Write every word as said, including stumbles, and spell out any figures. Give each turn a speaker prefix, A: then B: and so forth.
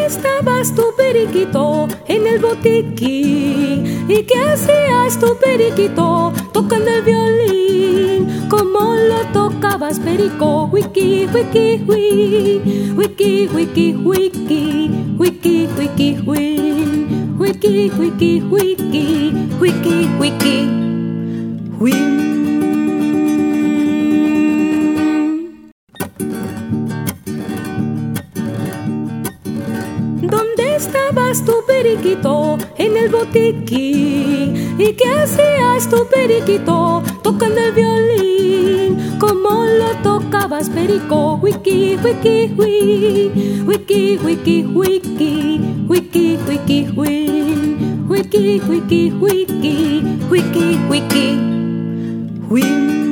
A: estabas tu periquito? En el botiquín. ¿Y qué hacías tu periquito tocando el violín? ¿Cómo lo tocabas, perico? Wiki, wiki, wiki, wiki, wiki, wiki, wiki, wiki, wiki, wiki, wiki, wiki, wiki, wiki, wiki. ¿Dónde estabas tu periquito? En el botiquín. ¿Y qué hacías tu periquito tocando el violín? ¿Cómo lo tocabas, perico? Wiki, wiki, wiki, wiki, wiki, wiki, wiki, wiki, wiki, wiki, wiki, wiki, wiki, wiki, wiki.